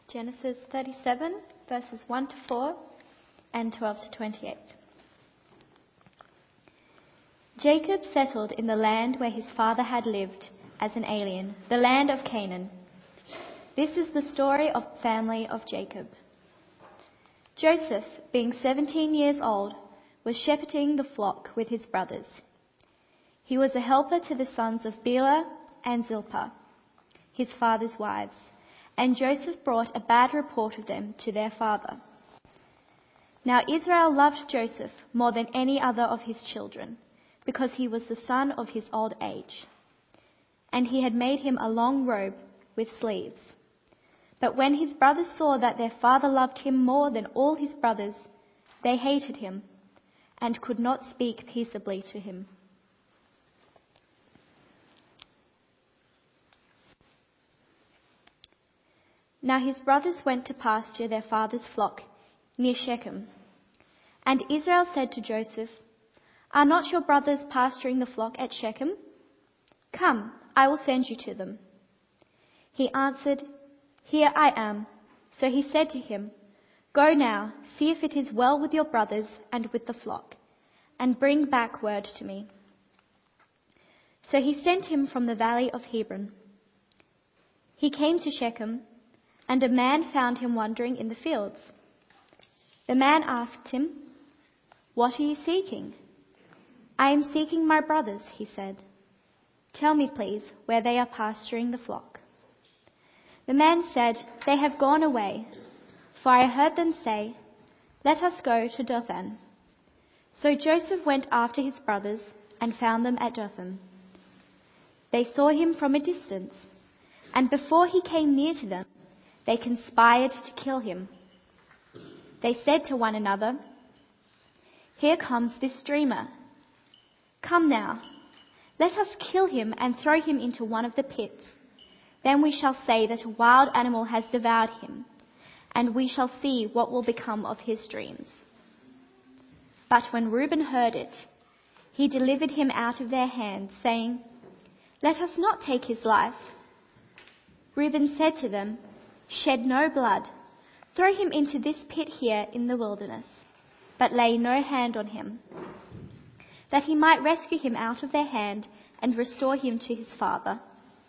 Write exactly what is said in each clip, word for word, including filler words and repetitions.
Genesis thirty-seven, verses one to four and twelve to twenty-eight. Jacob settled in the land where his father had lived as an alien, the land of Canaan. This is the story of the family of Jacob. Joseph, being seventeen years old, was shepherding the flock with his brothers. He was a helper to the sons of Bilhah and Zilpah, his father's wives, and Joseph brought a bad report of them to their father. Now Israel loved Joseph more than any other of his children, because he was the son of his old age. And he had made him a long robe with sleeves. But when his brothers saw that their father loved him more than all his brothers, they hated him and could not speak peaceably to him. Now his brothers went to pasture their father's flock near Shechem. And Israel said to Joseph, "Are not your brothers pasturing the flock at Shechem? Come, I will send you to them." He answered, "Here I am." So he said to him, "Go now, see if it is well with your brothers and with the flock, and bring back word to me." So he sent him from the valley of Hebron. He came to Shechem, and a man found him wandering in the fields. The man asked him, "What are you seeking?" "I am seeking my brothers," he said. "Tell me, please, where they are pasturing the flock." The man said, "They have gone away, for I heard them say, 'Let us go to Dothan.'" So Joseph went after his brothers and found them at Dothan. They saw him from a distance, and before he came near to them, they conspired to kill him. They said to one another, "Here comes this dreamer. Come now, let us kill him and throw him into one of the pits. Then we shall say that a wild animal has devoured him, and we shall see what will become of his dreams." But when Reuben heard it, he delivered him out of their hands, saying, "Let us not take his life." Reuben said to them, "Shed no blood. Throw him into this pit here in the wilderness, but lay no hand on him, that he might rescue him out of their hand and restore him to his father."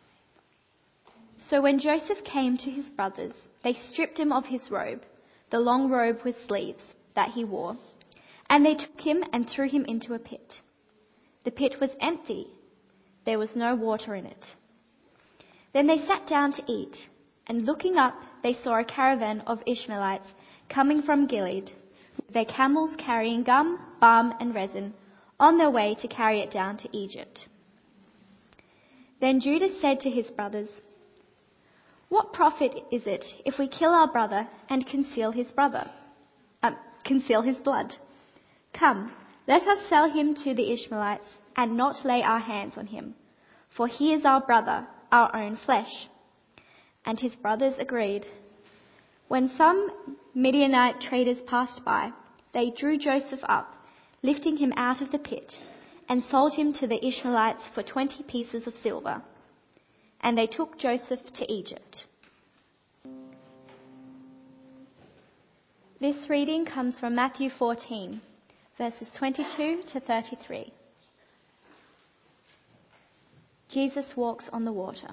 So when Joseph came to his brothers, they stripped him of his robe, the long robe with sleeves that he wore, and they took him and threw him into a pit. The pit was empty. There was no water in it. Then they sat down to eat, and looking up, they saw a caravan of Ishmaelites coming from Gilead, with their camels carrying gum, balm, and resin, on their way to carry it down to Egypt. Then Judah said to his brothers, "What profit is it if we kill our brother and conceal his brother, uh, conceal his blood? Come, let us sell him to the Ishmaelites and not lay our hands on him, for he is our brother, our own flesh." And his brothers agreed. When some Midianite traders passed by, they drew Joseph up, lifting him out of the pit, and sold him to the Ishmaelites for twenty pieces of silver. And they took Joseph to Egypt. This reading comes from Matthew fourteen, verses twenty-two to thirty-three. Jesus walks on the water.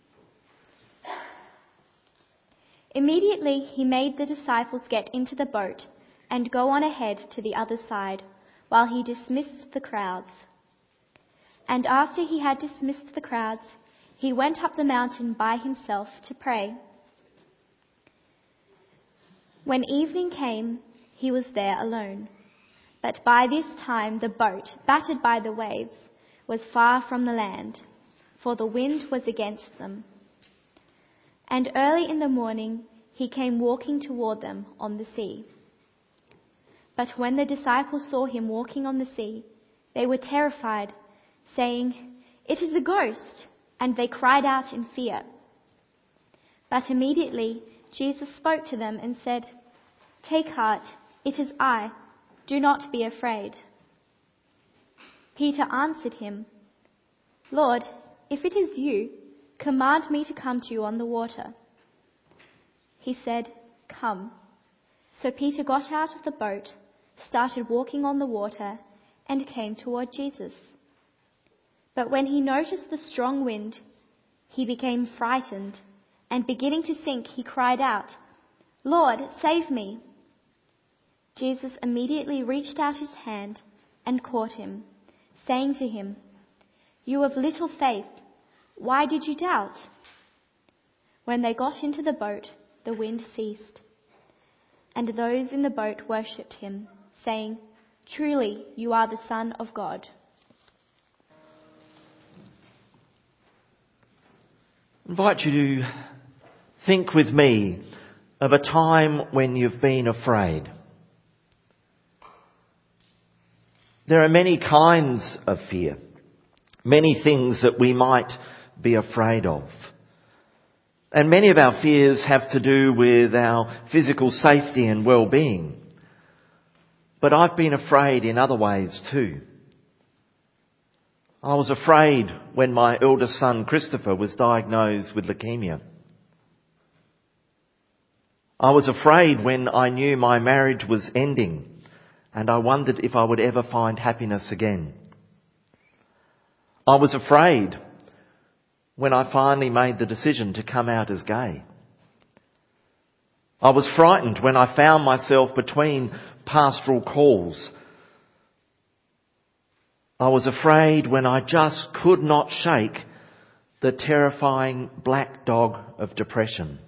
Immediately he made the disciples get into the boat and go on ahead to the other side, while he dismissed the crowds. And after he had dismissed the crowds, he went up the mountain by himself to pray. When evening came, he was there alone. But by this time the boat, battered by the waves, was far from the land, for the wind was against them. And early in the morning he came walking toward them on the sea. But when the disciples saw him walking on the sea, they were terrified, saying, "It is a ghost," and they cried out in fear. But immediately Jesus spoke to them and said, "Take heart, it is I. Do not be afraid." Peter answered him, "Lord, if it is you, command me to come to you on the water." He said, "Come." So Peter got out of the boat, started walking on the water, and came toward Jesus. But when he noticed the strong wind, he became frightened, and beginning to sink, he cried out, "Lord, save me!" Jesus immediately reached out his hand and caught him, saying to him, "You of little faith, why did you doubt?" When they got into the boat, the wind ceased, and those in the boat worshipped him, saying, "Truly, you are the Son of God." I invite you to think with me of a time when you've been afraid. There are many kinds of fear, many things that we might be afraid of. And many of our fears have to do with our physical safety and well-being. But I've been afraid in other ways too. I was afraid when my eldest son Christopher was diagnosed with leukemia. I was afraid when I knew my marriage was ending and I wondered if I would ever find happiness again. I was afraid when I finally made the decision to come out as gay. I was frightened when I found myself between pastoral calls. I was afraid when I just could not shake the terrifying black dog of depression.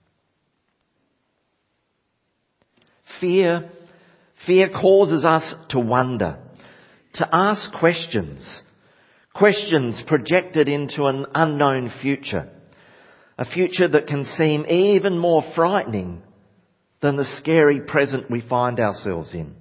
Fear, fear causes us to wonder, to ask questions, questions projected into an unknown future, a future that can seem even more frightening than the scary present we find ourselves in.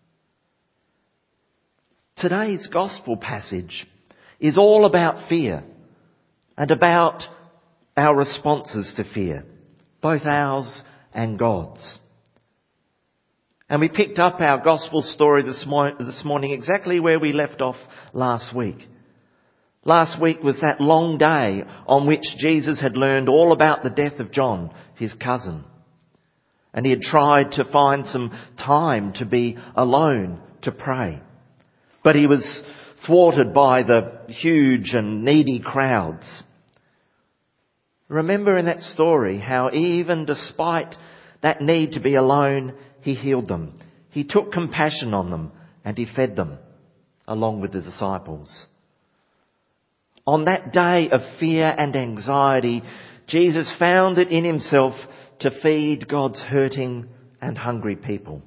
Today's gospel passage is all about fear and about our responses to fear, both ours and God's. And we picked up our gospel story this, mo- this morning exactly where we left off last week. Last week was that long day on which Jesus had learned all about the death of John, his cousin. And he had tried to find some time to be alone to pray. But he was thwarted by the huge and needy crowds. Remember in that story how even despite that need to be alone, he healed them. He took compassion on them and he fed them along with the disciples. On that day of fear and anxiety, Jesus found it in himself to feed God's hurting and hungry people.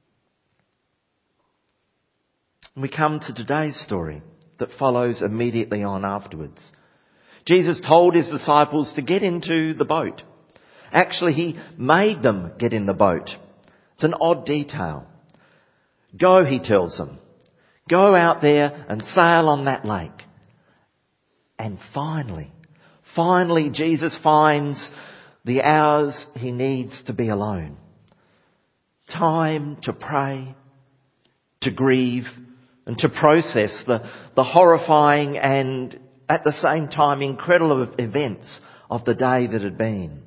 We come to today's story that follows immediately on afterwards. Jesus told his disciples to get into the boat. Actually, he made them get in the boat. It's an odd detail. Go, he tells them. Go out there and sail on that lake. And finally, finally Jesus finds the hours he needs to be alone. Time to pray, to grieve, and to process the, the horrifying and at the same time incredible events of the day that had been.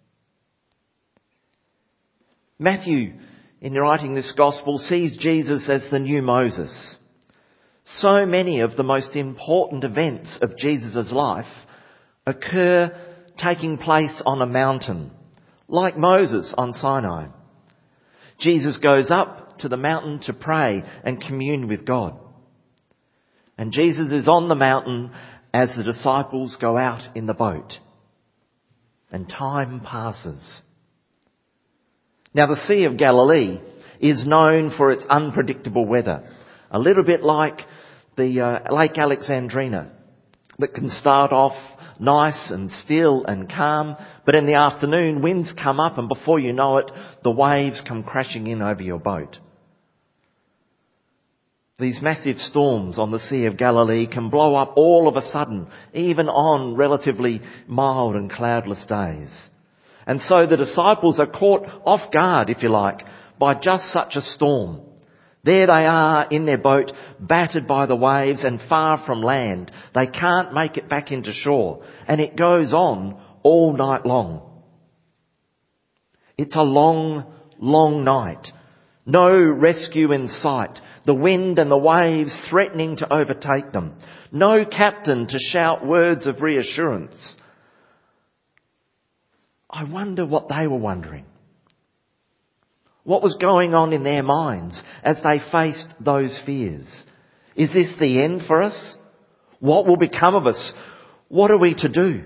Matthew, in writing this gospel, sees Jesus as the new Moses. So many of the most important events of Jesus' life occur taking place on a mountain, like Moses on Sinai. Jesus goes up to the mountain to pray and commune with God. And Jesus is on the mountain as the disciples go out in the boat. And time passes. Now the Sea of Galilee is known for its unpredictable weather. A little bit like the uh, Lake Alexandrina that can start off nice and still and calm, but in the afternoon winds come up and before you know it, the waves come crashing in over your boat. These massive storms on the Sea of Galilee can blow up all of a sudden, even on relatively mild and cloudless days. And so the disciples are caught off guard, if you like, by just such a storm. There they are in their boat, battered by the waves and far from land. They can't make it back into shore. And it goes on all night long. It's a long, long night. No rescue in sight. The wind and the waves threatening to overtake them. No captain to shout words of reassurance. I wonder what they were wondering. What was going on in their minds as they faced those fears? Is this the end for us? What will become of us? What are we to do?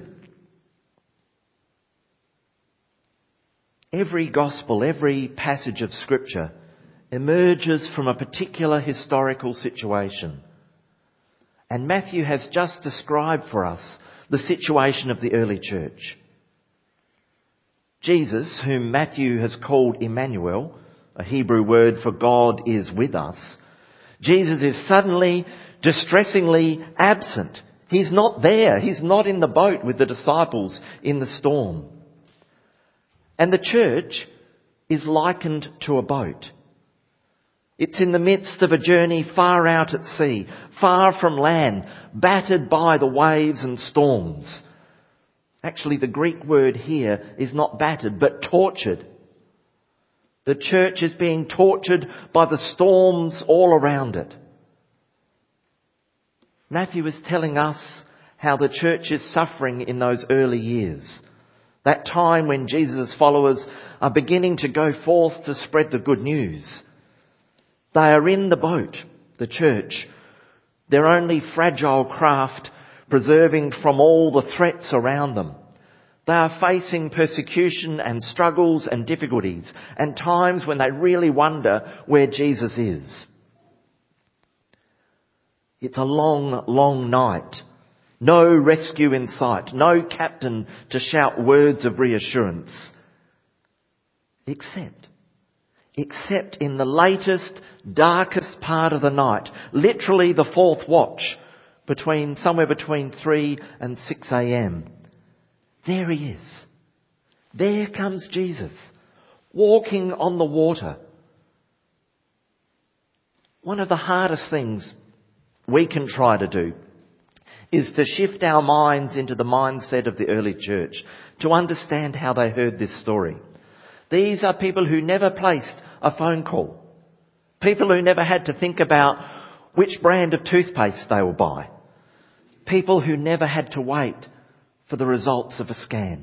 Every gospel, every passage of Scripture emerges from a particular historical situation. And Matthew has just described for us the situation of the early church. Jesus, whom Matthew has called Emmanuel, a Hebrew word for God is with us, Jesus is suddenly, distressingly absent. He's not there. He's not in the boat with the disciples in the storm. And the church is likened to a boat. It's in the midst of a journey far out at sea, far from land, battered by the waves and storms. Actually, the Greek word here is not battered, but tortured. The church is being tortured by the storms all around it. Matthew is telling us how the church is suffering in those early years. That time when Jesus' followers are beginning to go forth to spread the good news. They are in the boat, the church, their only fragile craft, preserving from all the threats around them. They are facing persecution and struggles and difficulties and times when they really wonder where Jesus is. It's a long, long night. No rescue in sight. No captain to shout words of reassurance. Except, except in the latest, darkest part of the night, literally the fourth watch, between somewhere between three and six a.m. There he is. There comes Jesus, walking on the water. One of the hardest things we can try to do is to shift our minds into the mindset of the early church, to understand how they heard this story. These are people who never placed a phone call. People who never had to think about which brand of toothpaste they will buy. People who never had to wait for the results of a scan.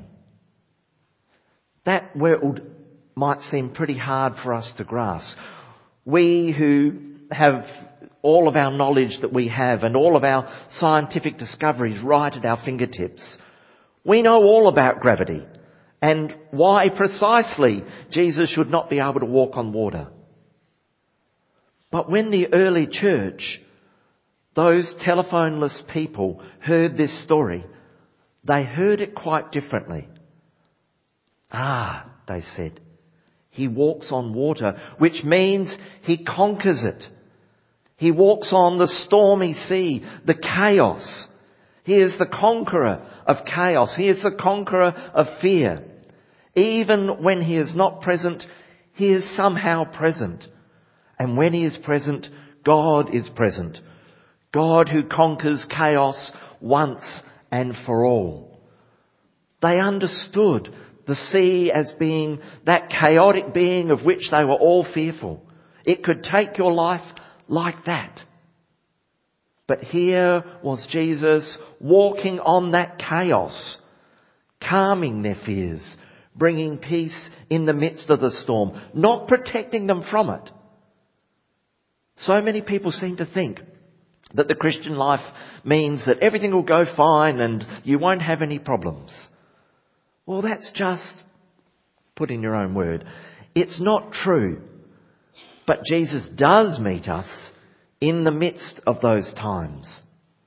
That world might seem pretty hard for us to grasp. We who have all of our knowledge that we have and all of our scientific discoveries right at our fingertips, we know all about gravity and why precisely Jesus should not be able to walk on water. But when the early church, those telephoneless people, heard this story, they heard it quite differently. Ah, they said, he walks on water, which means he conquers it. He walks on the stormy sea, the chaos. He is the conqueror of chaos. He is the conqueror of fear. Even when he is not present, he is somehow present. And when he is present, God is present. God who conquers chaos once and for all. They understood the sea as being that chaotic being of which they were all fearful. It could take your life like that. But here was Jesus walking on that chaos, calming their fears, bringing peace in the midst of the storm, not protecting them from it. So many people seem to think that the Christian life means that everything will go fine and you won't have any problems. Well, that's just, put in your own word, it's not true. But Jesus does meet us in the midst of those times.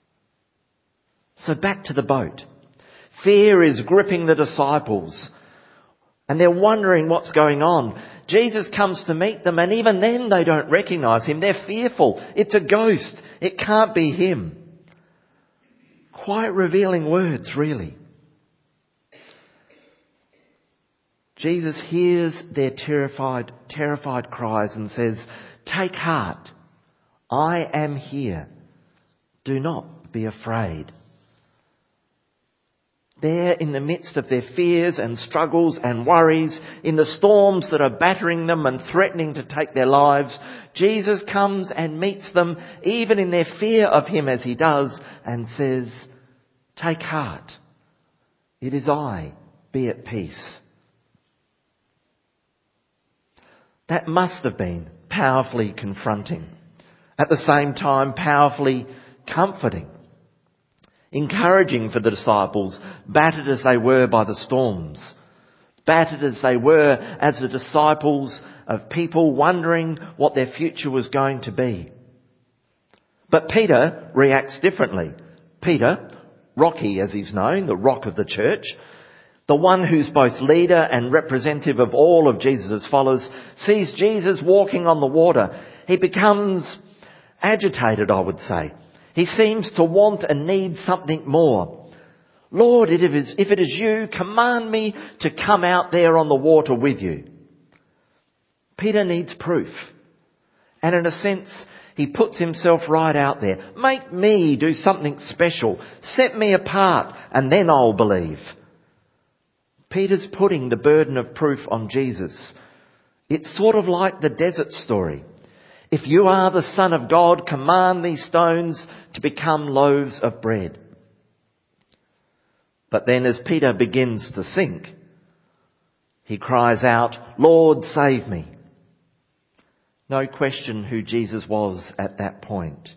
So back to the boat. Fear is gripping the disciples and they're wondering what's going on. Jesus comes to meet them and even then they don't recognise him. They're fearful. It's a ghost. It can't be him. Quite revealing words, really. Jesus hears their terrified, terrified cries and says, "Take heart, I am here. Do not be afraid." There in the midst of their fears and struggles and worries, in the storms that are battering them and threatening to take their lives, Jesus comes and meets them even in their fear of him as he does and says, "Take heart. It is I. Be at peace." That must have been powerfully confronting. At the same time, powerfully comforting. Encouraging for the disciples, battered as they were by the storms. Battered as they were as the disciples of people wondering what their future was going to be. But Peter reacts differently. Peter, Rocky as he's known, the rock of the church, the one who's both leader and representative of all of Jesus' followers, sees Jesus walking on the water. He becomes agitated, I would say. He seems to want and need something more. "Lord, if it is, if it is you, command me to come out there on the water with you." Peter needs proof. And in a sense, he puts himself right out there. "Make me do something special. Set me apart and then I'll believe." Peter's putting the burden of proof on Jesus. It's sort of like the desert story. "If you are the Son of God, command these stones to become loaves of bread." But then as Peter begins to sink, he cries out, "Lord, save me." No question who Jesus was at that point.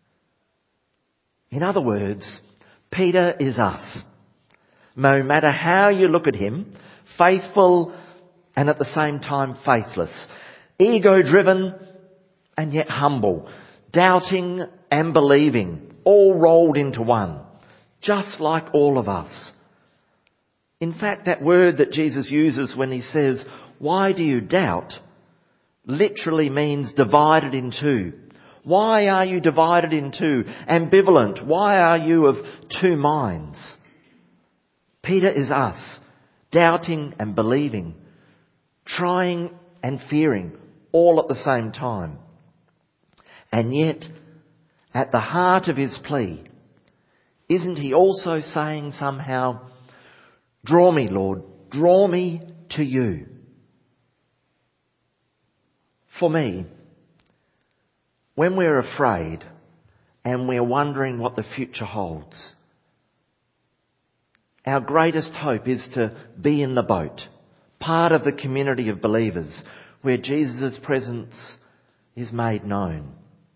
In other words, Peter is us. No matter how you look at him, faithful and at the same time faithless, ego-driven and yet humble, doubting and believing, all rolled into one, just like all of us. In fact, that word that Jesus uses when he says, "Why do you doubt?" literally means divided in two. Why are you divided in two? Ambivalent. Why are you of two minds? Peter is us, doubting and believing, trying and fearing, all at the same time. And yet, at the heart of his plea, isn't he also saying somehow, "Draw me, Lord, draw me to you"? For me, when we're afraid and we're wondering what the future holds, our greatest hope is to be in the boat, part of the community of believers where Jesus' presence is made known.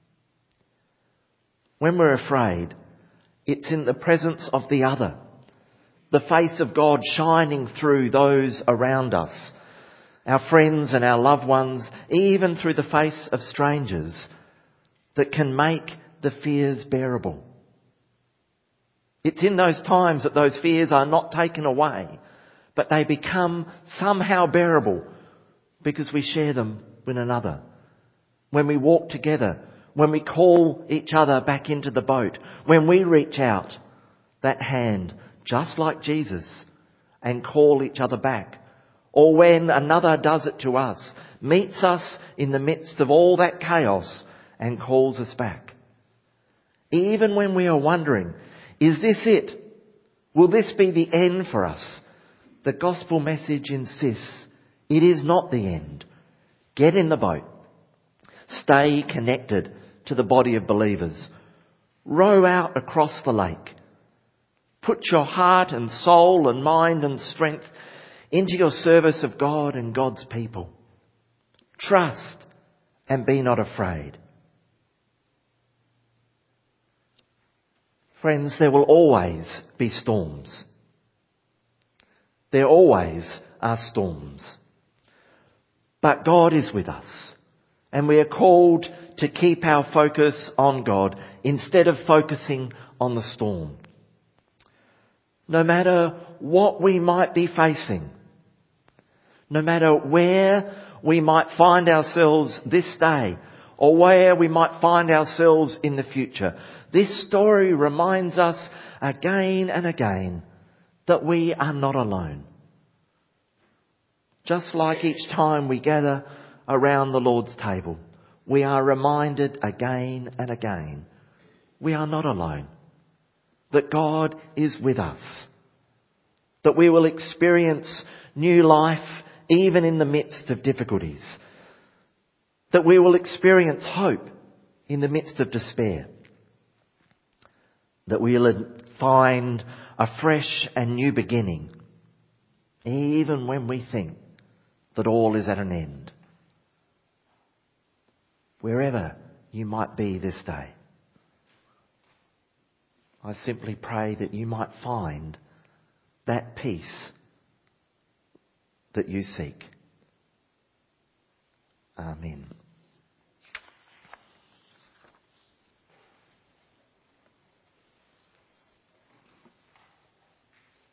When we're afraid, it's in the presence of the other, the face of God shining through those around us, our friends and our loved ones, even through the face of strangers, that can make the fears bearable. It's in those times that those fears are not taken away, but they become somehow bearable because we share them with another. When we walk together, when we call each other back into the boat, when we reach out that hand, just like Jesus, and call each other back, or when another does it to us, meets us in the midst of all that chaos and calls us back. Even when we are wondering, is this it? Will this be the end for us? The gospel message insists it is not the end. Get in the boat. Stay connected to the body of believers. Row out across the lake. Put your heart and soul and mind and strength into your service of God and God's people. Trust and be not afraid. Friends, there will always be storms. There always are storms. But God is with us, and we are called to keep our focus on God instead of focusing on the storm. No matter what we might be facing, no matter where we might find ourselves this day or where we might find ourselves in the future, this story reminds us again and again that we are not alone. Just like each time we gather around the Lord's table, we are reminded again and again we are not alone, that God is with us. that we will experience new life even in the midst of difficulties, that we will experience hope in the midst of despair, that we will find a fresh and new beginning even when we think that all is at an end. Wherever you might be this day, I simply pray that you might find that peace that you seek. Amen.